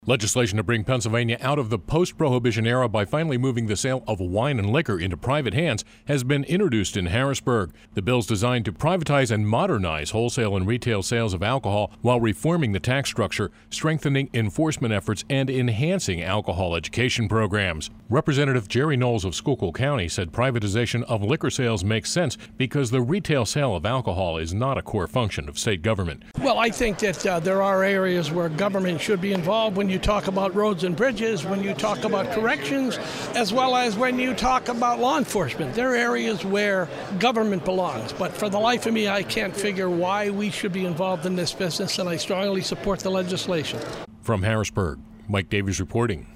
Legislation to bring Pennsylvania out of the post-prohibition era by finally moving the sale of wine and liquor into private hands has been introduced in Harrisburg. The bill's designed to privatize and modernize wholesale and retail sales of alcohol while reforming the tax structure, strengthening enforcement efforts, and enhancing alcohol education programs. Representative Jerry Knowles of Schuylkill County said privatization of liquor sales makes sense because the retail sale of alcohol is not a core function of state government. Well, I think that there are areas where government should be involved when you talk about roads and bridges, when you talk about corrections, as well as when you talk about law enforcement. There are areas where government belongs. But for the life of me, I can't figure why we should be involved in this business, and I strongly support the legislation. From Harrisburg, Mike Davies reporting.